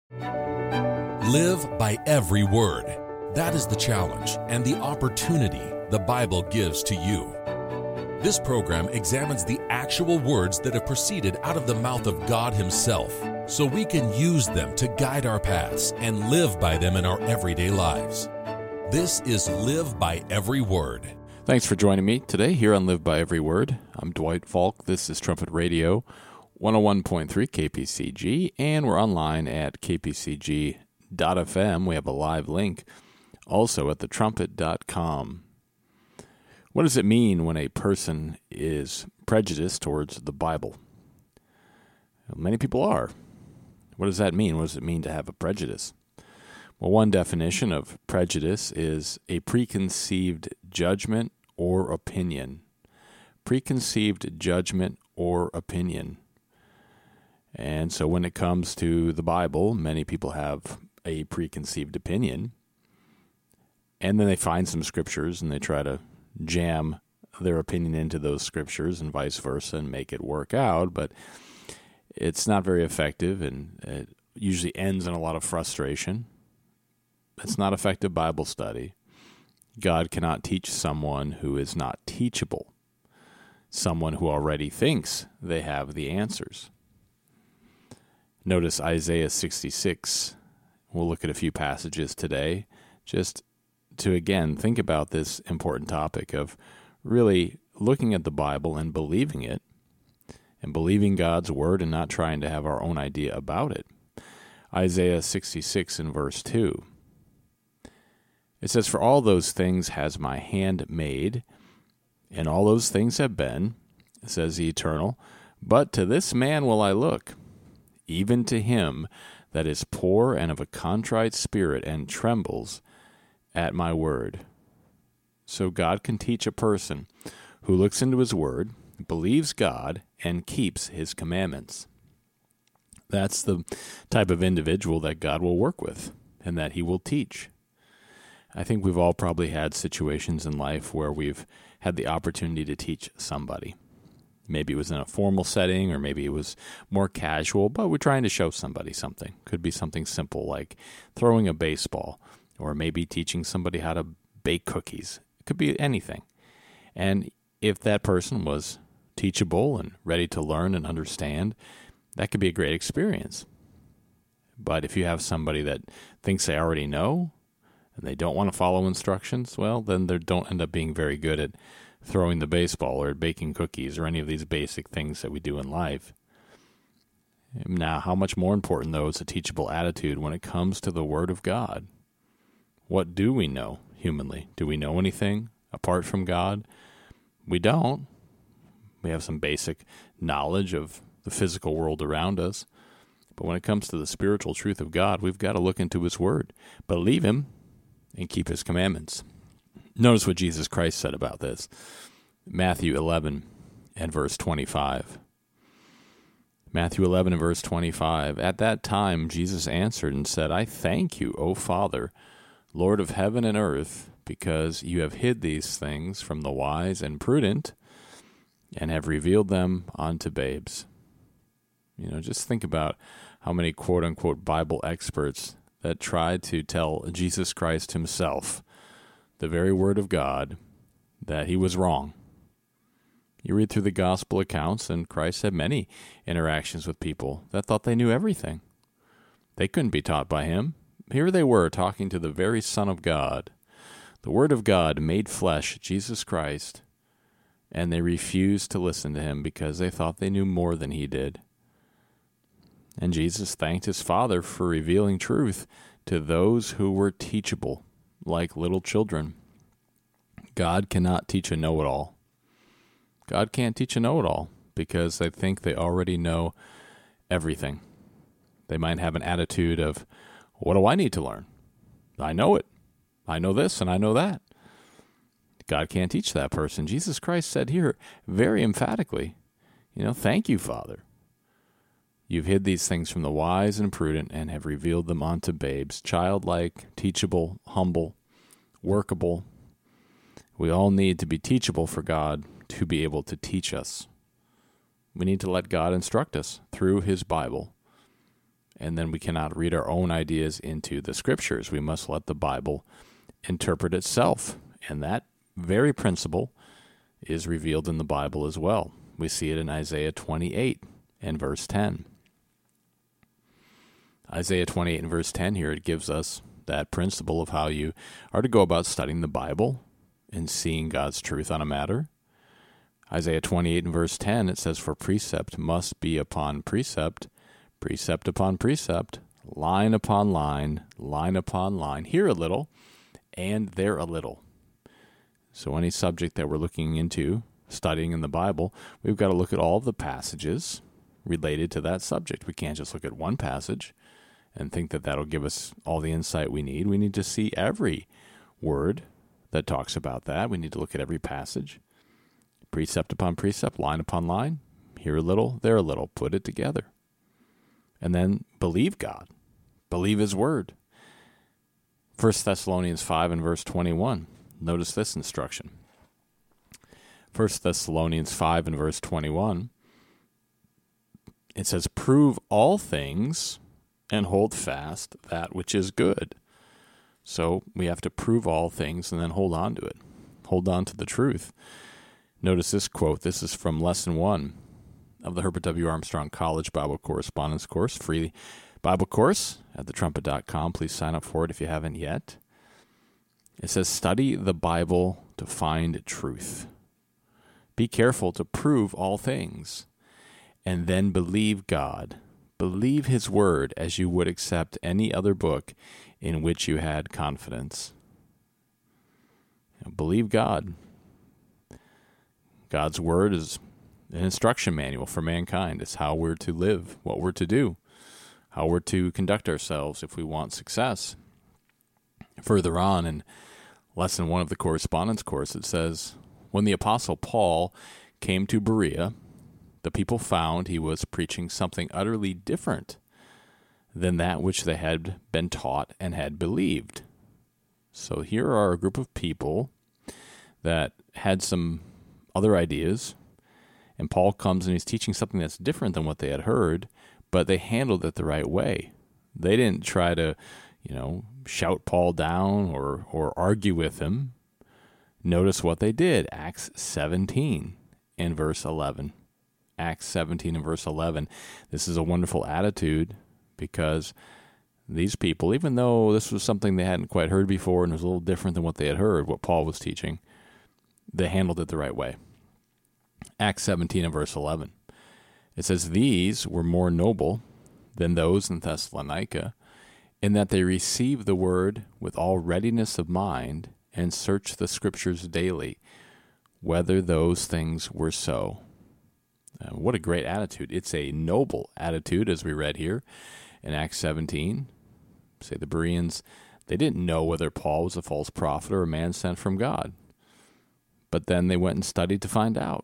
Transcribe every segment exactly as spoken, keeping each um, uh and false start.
Live by every word. That is the challenge and the opportunity the Bible gives to you. This program examines the actual words that have proceeded out of the mouth of God Himself, so we can use them to guide our paths and live by them in our everyday lives. This is Live by Every Word. Thanks for joining me today here on Live by Every Word. I'm Dwight Falk. This is Trumpet Radio, one oh one point three K P C G, and we're online at k p c g dot f m. We have a live link also at the trumpet dot com. What does it mean when a person is prejudiced towards the Bible? Well, many people are. What does that mean? What does it mean to have a prejudice? Well, one definition of prejudice is a preconceived judgment or opinion. Preconceived judgment or opinion. And so when it comes to the Bible, many people have a preconceived opinion. And then they find some scriptures and they try to jam their opinion into those scriptures and vice versa and make it work out. But it's not very effective, and it usually ends in a lot of frustration. It's not effective Bible study. God cannot teach someone who is not teachable, someone who already thinks they have the answers. Notice Isaiah sixty-six. We'll look at a few passages today just to, again, think about this important topic of really looking at the Bible and believing it, and believing God's Word and not trying to have our own idea about it. Isaiah sixty-six and verse two. It says, "For all those things has my hand made, and all those things have been, says the Eternal, but to this man will I look, even to him that is poor and of a contrite spirit and trembles at my word." So God can teach a person who looks into His Word, believes God, and keeps His commandments. That's the type of individual that God will work with and that He will teach. I think we've all probably had situations in life where we've had the opportunity to teach somebody. Maybe it was in a formal setting, or maybe it was more casual, but we're trying to show somebody something. Could be something simple like throwing a baseball, or maybe teaching somebody how to bake cookies. It could be anything. And if that person was teachable and ready to learn and understand, that could be a great experience. But if you have somebody that thinks they already know, and they don't want to follow instructions, well, then they don't end up being very good at throwing the baseball or baking cookies or any of these basic things that we do in life. Now, how much more important, though, is a teachable attitude when it comes to the Word of God? What do we know humanly? Do we know anything apart from God? We don't. We have some basic knowledge of the physical world around us. But when it comes to the spiritual truth of God, we've got to look into His Word, believe Him, and keep His commandments. Notice what Jesus Christ said about this. Matthew eleven and verse twenty-five. Matthew eleven and verse twenty-five. "At that time Jesus answered and said, I thank you, O Father, Lord of heaven and earth, because you have hid these things from the wise and prudent, and have revealed them unto babes." You know, just think about how many quote-unquote Bible experts that tried to tell Jesus Christ Himself, the very Word of God, that He was wrong. You read through the gospel accounts, and Christ had many interactions with people that thought they knew everything. They couldn't be taught by Him. Here they were talking to the very Son of God, the Word of God made flesh, Jesus Christ, and they refused to listen to Him because they thought they knew more than He did. And Jesus thanked His Father for revealing truth to those who were teachable, like little children. God cannot teach a know-it-all. God can't teach a know-it-all because they think they already know everything. They might have an attitude of, what do I need to learn? I know it. I know this and I know that. God can't teach that person. Jesus Christ said here very emphatically, you know, thank you, Father. You've hid these things from the wise and prudent and have revealed them unto babes, childlike, teachable, humble, workable. We all need to be teachable for God to be able to teach us. We need to let God instruct us through His Bible And then we cannot read our own ideas into the Scriptures. We must let the Bible interpret itself. And that very principle is revealed in the Bible as well. We see it in Isaiah twenty-eight and verse ten. Isaiah twenty-eight and verse ten here, it gives us that principle of how you are to go about studying the Bible and seeing God's truth on a matter. Isaiah twenty-eight and verse ten, it says, "For precept must be upon precept, precept upon precept, line upon line, line upon line, here a little, and there a little." So any subject that we're looking into, studying in the Bible, we've got to look at all of the passages related to that subject. We can't just look at one passage and think that that'll give us all the insight we need. We need to see every word that talks about that. We need to look at every passage, precept upon precept, line upon line, here a little, there a little, put it together. And then believe God. Believe His Word. First Thessalonians five and verse twenty-one. Notice this instruction. First Thessalonians five and verse twenty-one. It says, "Prove all things and hold fast that which is good." So we have to prove all things and then hold on to it. Hold on to the truth. Notice this quote. This is from Lesson one of the Herbert W. Armstrong College Bible Correspondence Course, free Bible course at the trumpet dot com. Please sign up for it if you haven't yet. It says, "Study the Bible to find truth. Be careful to prove all things, and then believe God. Believe His Word as you would accept any other book in which you had confidence." You know, believe God. God's Word is an instruction manual for mankind. It's how we're to live, what we're to do, how we're to conduct ourselves if we want success. Further on in Lesson one of the Correspondence Course, it says, "When the Apostle Paul came to Berea, the people found he was preaching something utterly different than that which they had been taught and had believed." So here are a group of people that had some other ideas, and Paul comes and he's teaching something that's different than what they had heard, but they handled it the right way. They didn't try to, you know, shout Paul down or, or argue with him. Notice what they did. Acts seventeen and verse eleven. Acts seventeen and verse eleven. This is a wonderful attitude because these people, even though this was something they hadn't quite heard before and was a little different than what they had heard, what Paul was teaching, they handled it the right way. Acts seventeen and verse eleven. It says, "These were more noble than those in Thessalonica, in that they received the word with all readiness of mind and searched the Scriptures daily, whether those things were so." Uh, what a great attitude. It's a noble attitude, as we read here in Acts seventeen. Say the Bereans, they didn't know whether Paul was a false prophet or a man sent from God. But then they went and studied to find out.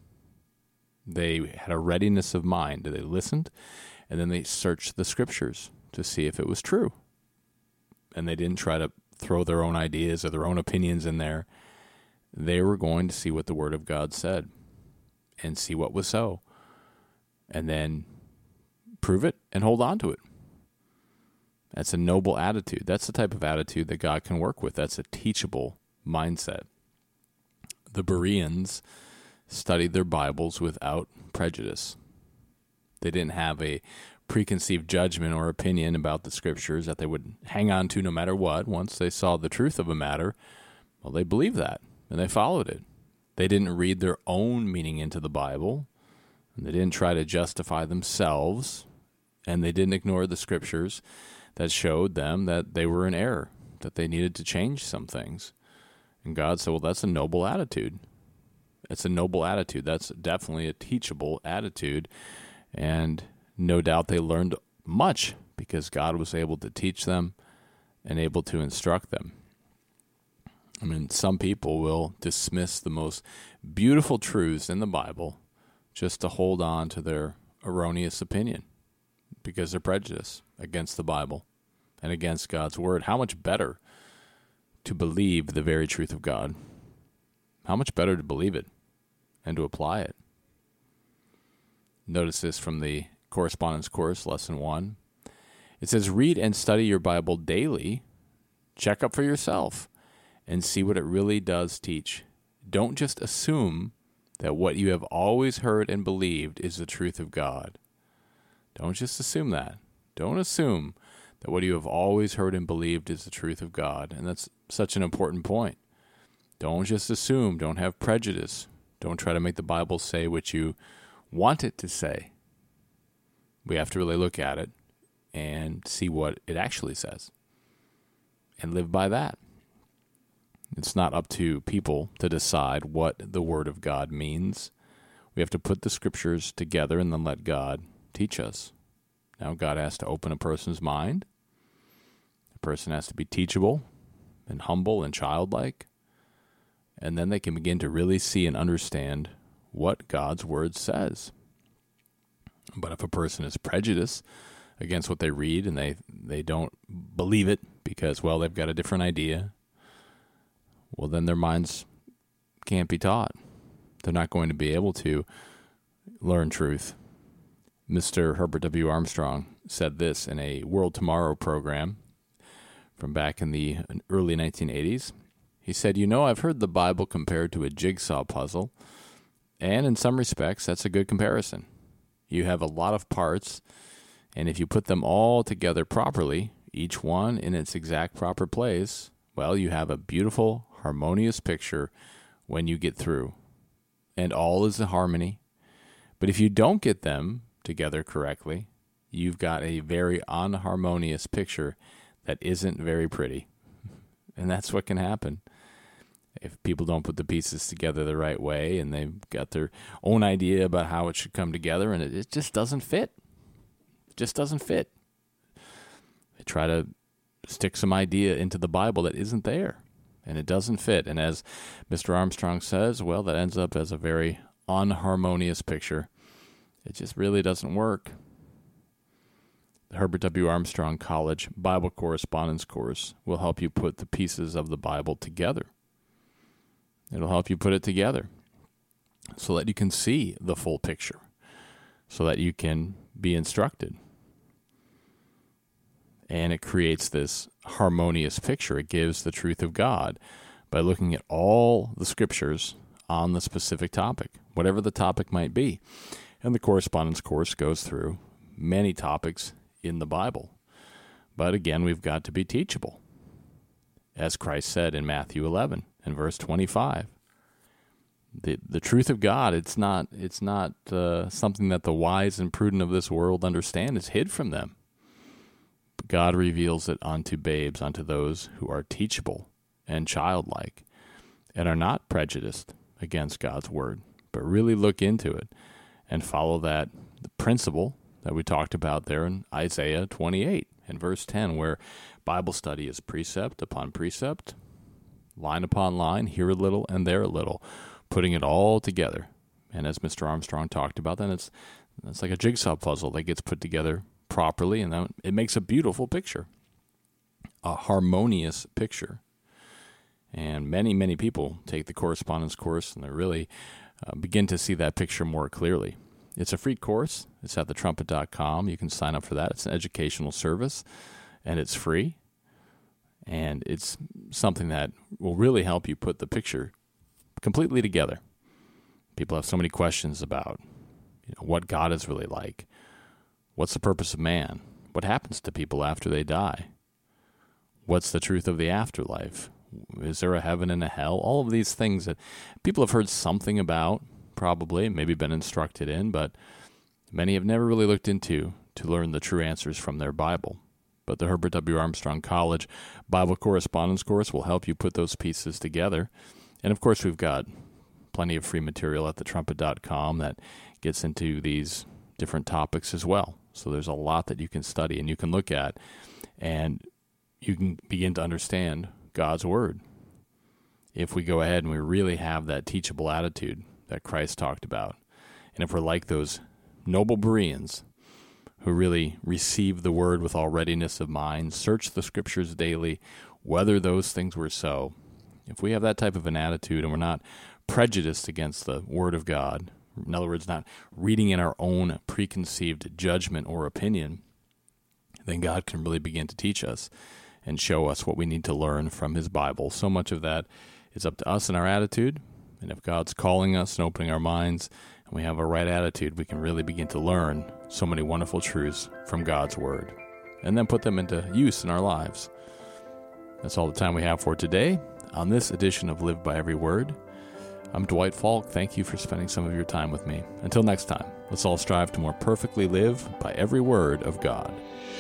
They had a readiness of mind. They listened, and then they searched the Scriptures to see if it was true. And they didn't try to throw their own ideas or their own opinions in there. They were going to see what the Word of God said and see what was so, and then prove it and hold on to it. That's a noble attitude. That's the type of attitude that God can work with. That's a teachable mindset. The Bereans studied their Bibles without prejudice. They didn't have a preconceived judgment or opinion about the Scriptures that they would hang on to no matter what. Once they saw the truth of a matter, well, they believed that, and they followed it. They didn't read their own meaning into the Bible, and they didn't try to justify themselves, and they didn't ignore the Scriptures that showed them that they were in error, that they needed to change some things. And God said, well, that's a noble attitude. It's a noble attitude. That's definitely a teachable attitude. And no doubt they learned much because God was able to teach them and able to instruct them. I mean, some people will dismiss the most beautiful truths in the Bible just to hold on to their erroneous opinion because they're prejudiced against the Bible and against God's Word. How much better to believe the very truth of God? How much better to believe it and to apply it? Notice this from the Correspondence Course, Lesson one. It says, read and study your Bible daily. Check up for yourself and see what it really does teach. Don't just assume that what you have always heard and believed is the truth of God. Don't just assume that. Don't assume that what you have always heard and believed is the truth of God. And that's such an important point. Don't just assume. Don't have prejudice. Don't try to make the Bible say what you want it to say. We have to really look at it and see what it actually says and live by that. It's not up to people to decide what the Word of God means. We have to put the Scriptures together and then let God teach us. Now, God has to open a person's mind. A person has to be teachable and humble and childlike. And then they can begin to really see and understand what God's Word says. But if a person is prejudiced against what they read and they, they don't believe it because, well, they've got a different idea, well, then their minds can't be taught. They're not going to be able to learn truth. Mister Herbert W. Armstrong said this in a World Tomorrow program from back in the early nineteen eighties. He said, you know, I've heard the Bible compared to a jigsaw puzzle, and in some respects, that's a good comparison. You have a lot of parts, and if you put them all together properly, each one in its exact proper place, well, you have a beautiful, harmonious picture when you get through. And all is in harmony. But if you don't get them together correctly, you've got a very unharmonious picture that isn't very pretty. And that's what can happen if people don't put the pieces together the right way and they've got their own idea about how it should come together and it, it just doesn't fit. It just doesn't fit. They try to stick some idea into the Bible that isn't there, and it doesn't fit. And as Mister Armstrong says, well, that ends up as a very unharmonious picture. It just really doesn't work. The Herbert W. Armstrong College Bible Correspondence Course will help you put the pieces of the Bible together. It'll help you put it together so that you can see the full picture, so that you can be instructed. And it creates this harmonious picture. It gives the truth of God by looking at all the Scriptures on the specific topic, whatever the topic might be. And the correspondence course goes through many topics in the Bible. But again, we've got to be teachable. As Christ said in Matthew eleven and verse twenty-five, the the truth of God, it's not it's not uh, something that the wise and prudent of this world understand. It's hid from them. But God reveals it unto babes, unto those who are teachable and childlike and are not prejudiced against God's word, but really look into it and follow that the principle that we talked about there in Isaiah twenty-eight and verse ten, where Bible study is precept upon precept, line upon line, here a little and there a little, putting it all together. And as Mister Armstrong talked about, then it's it's like a jigsaw puzzle that gets put together properly, and then it makes a beautiful picture, a harmonious picture. And many, many people take the correspondence course and they really uh, begin to see that picture more clearly. It's a free course. It's at the trumpet dot com. You can sign up for that. It's an educational service, and it's free. And it's something that will really help you put the picture completely together. People have so many questions about, you know, what God is really like. What's the purpose of man? What happens to people after they die? What's the truth of the afterlife? Is there a heaven and a hell? All of these things that people have heard something about, probably, maybe been instructed in, but many have never really looked into to learn the true answers from their Bible. But the Herbert W. Armstrong College Bible Correspondence Course will help you put those pieces together. And of course, we've got plenty of free material at the trumpet dot com that gets into these different topics as well. So there's a lot that you can study and you can look at, and you can begin to understand God's Word if we go ahead and we really have that teachable attitude that Christ talked about. And if we're like those noble Bereans who really receive the Word with all readiness of mind, search the Scriptures daily, whether those things were so, if we have that type of an attitude and we're not prejudiced against the Word of God, in other words, not reading in our own preconceived judgment or opinion, then God can really begin to teach us and show us what we need to learn from his Bible. So much of that is up to us and our attitude. And if God's calling us and opening our minds, and we have a right attitude, we can really begin to learn so many wonderful truths from God's Word, and then put them into use in our lives. That's all the time we have for today on this edition of Live by Every Word. I'm Dwight Falk. Thank you for spending some of your time with me. Until next time, let's all strive to more perfectly live by every word of God.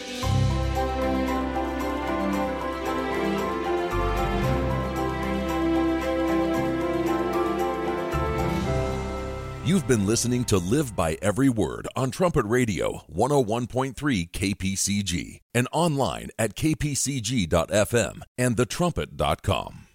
You've been listening to Live by Every Word on Trumpet Radio one oh one point three K P C G and online at k p c g dot f m and the trumpet dot com.